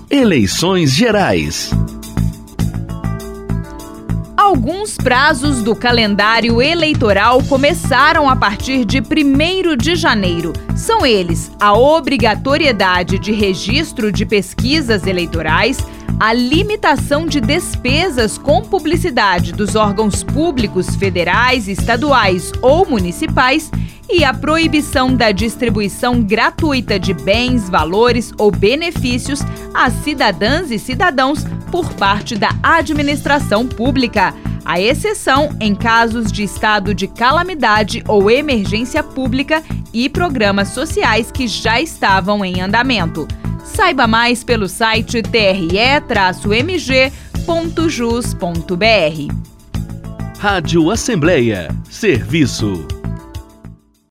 Eleições Gerais. Alguns prazos do calendário eleitoral começaram a partir de 1º de janeiro. São eles a obrigatoriedade de registro de pesquisas eleitorais, a limitação de despesas com publicidade dos órgãos públicos federais, estaduais ou municipais e a proibição da distribuição gratuita de bens, valores ou benefícios a cidadãs e cidadãos por parte da administração pública, à exceção em casos de estado de calamidade ou emergência pública e programas sociais que já estavam em andamento. Saiba mais pelo site tre-mg.jus.br. Rádio Assembleia. Serviço.